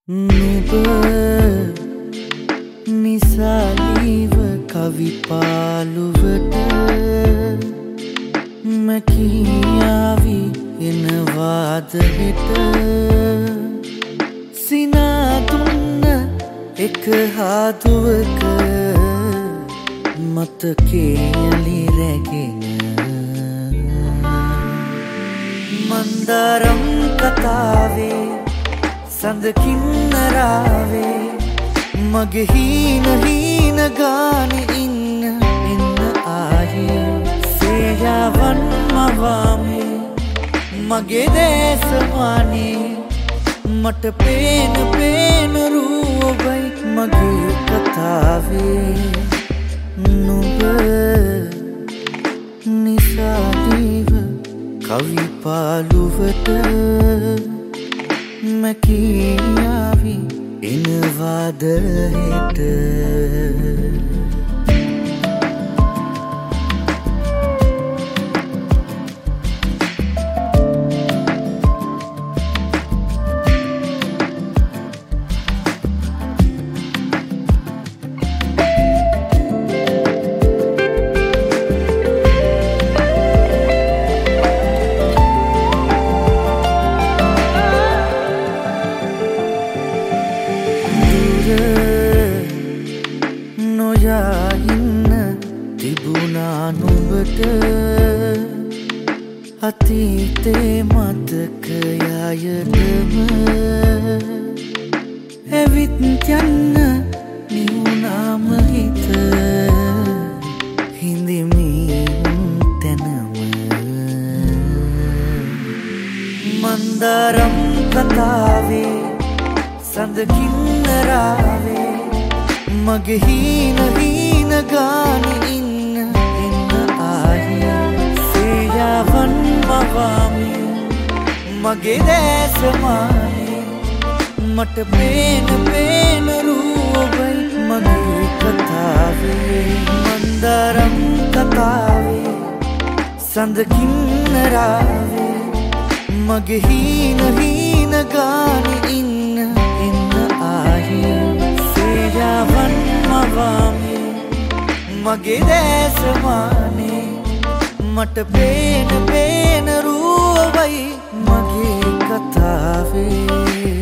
නුඹ නිසාලීව කවි පාළුවට මැකියාවි එනවාද හෙට සිනාදුන්න එක හාදුවක මතකේලි රැගෙන මන්දාරම් කතාවේ සඳකින්නරාවේ මගේ හීන ගානෙ ඉන්න ආයේ සේයාවන් මවාමේ මගේ දේශවානේ මට පේන රූපයි මගේ කතාවේ නුඹ නිසාදීව කවි පාළුවට මැකියාවි එනවාද හෙට නොයා ඉන්න තිබුණා නුඹට අතීතේ මතකයයටම ඇවිත් යන්න නිවුනාම හිත හිඳිමින් තැනම මන්දාරම් කතාවේ සඳකින්නරාවේ මගේ හීන ගානෙ ඉන්න ආයේ සේයාවන් මවාමේ මගේ දැසමානේ මට පේන රූපයි මගේ කතාවේ මන්දාරම් කතාවේ සඳකින්නරාවේ මගේ හීන ගානෙ ඉන්න ආයේ සේයාවන් මවාමේ මගේ දැසමානේ මට පේන රූපයි මගේ කතාවේ